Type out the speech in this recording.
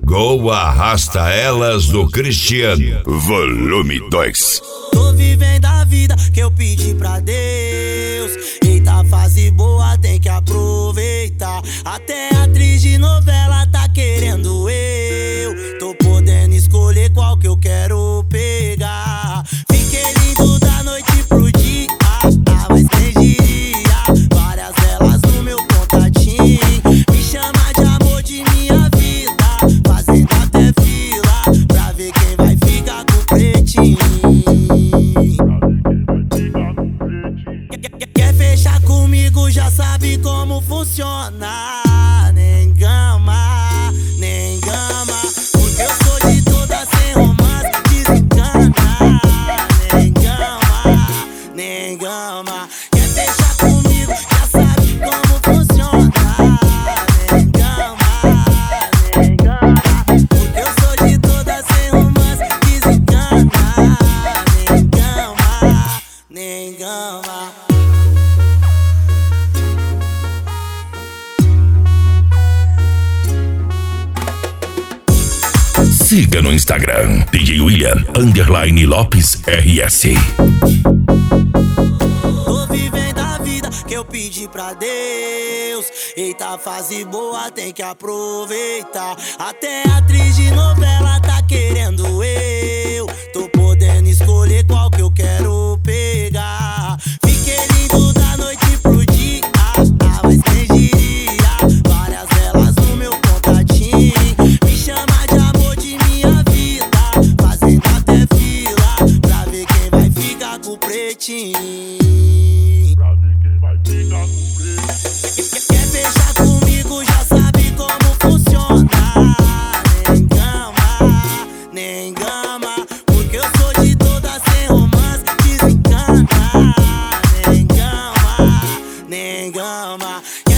Gol Arrasta Elas do Cristiano, volume 2. Tô vivendo a vida que eu pedi pra Deus. Eita, fase boa, tem que aproveitar. Até atriz de novela tá querendo eu. Tô podendo escolher qual que eu quero pegar. Fiquei lindo da noite pro dia, mas quem diria? Várias delas no meu contatinho. Me chama de amor de minha vida, fazendo até fila pra ver quem vai ficar com o pretinho. Quer fechar comigo, já sabe como funciona. Nem gama, nem gama, porque eu sou de toda sem romance, desencana. Nem gama, nem gama. Quer fechar comigo, já sabe como funciona. Nem gama, nem gama, porque eu sou de toda sem romance, desencana. Nem gama, nem gama. Siga no Instagram, DJ William _Lopes RS. Tô vivendo a vida que eu pedi pra Deus. Eita, fase boa, tem que aproveitar. Até atriz de novela tá querendo eu. Tô podendo escolher qual que eu quero pegar. Fiquei lindo da noite pro dia, mas quem diria? Várias delas no meu contatinho. Me chama de amor de minha vida, fazendo até fila pra ver quem vai ficar com o pretinho. Quer fechar comigo, já sabe como funciona. Nem gama, nem gama, porque eu sou de toda sem romance, desencana. Nem gama, nem gama.